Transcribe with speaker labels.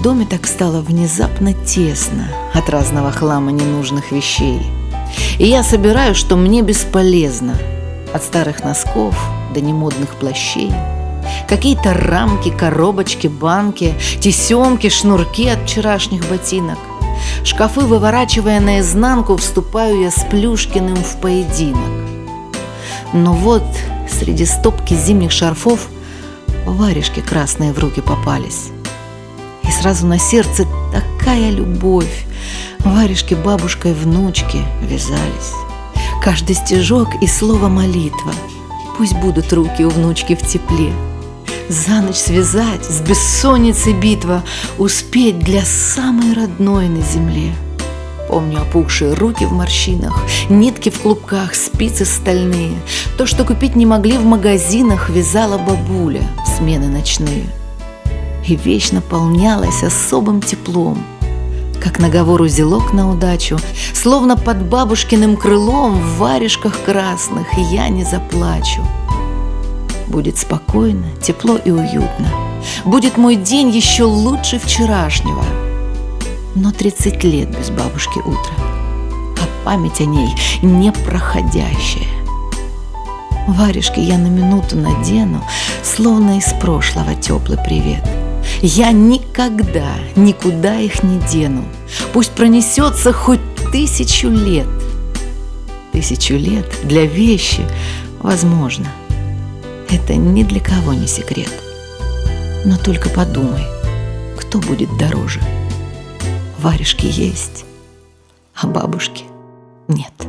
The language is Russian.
Speaker 1: доме так стало внезапно тесно от разного хлама ненужных вещей. И я собираю, что мне бесполезно. От старых носков до немодных плащей. Какие-то рамки, коробочки, банки, тесемки, шнурки от вчерашних ботинок. Шкафы выворачивая наизнанку, вступаю я с Плюшкиным в поединок. Но вот среди стопки зимних шарфов варежки красные в руки попались. И сразу на сердце такая любовь. Варежки бабушкой внучки вязались. Каждый стежок и слово молитва. Пусть будут руки у внучки в тепле. За ночь связать, с бессонницей битва, успеть для самой родной на земле. Помню опухшие руки в морщинах, нитки в клубках, спицы стальные. То, что купить не могли в магазинах, вязала бабуля в смены ночные. И вещь наполнялась особым теплом, как наговор узелок на удачу, словно под бабушкиным крылом в варежках красных я не заплачу. Будет спокойно, тепло и уютно. Будет мой день еще лучше вчерашнего. Но 30 лет без бабушки утро, а память о ней непроходящая. Варежки я на минуту надену, словно из прошлого теплый привет. Я никогда, никуда их не дену. Пусть пронесется хоть 1000 лет. 1000 лет для вещи возможно. Это ни для кого не секрет. Но только подумай, кто будет дороже? Варежки есть, а бабушки нет.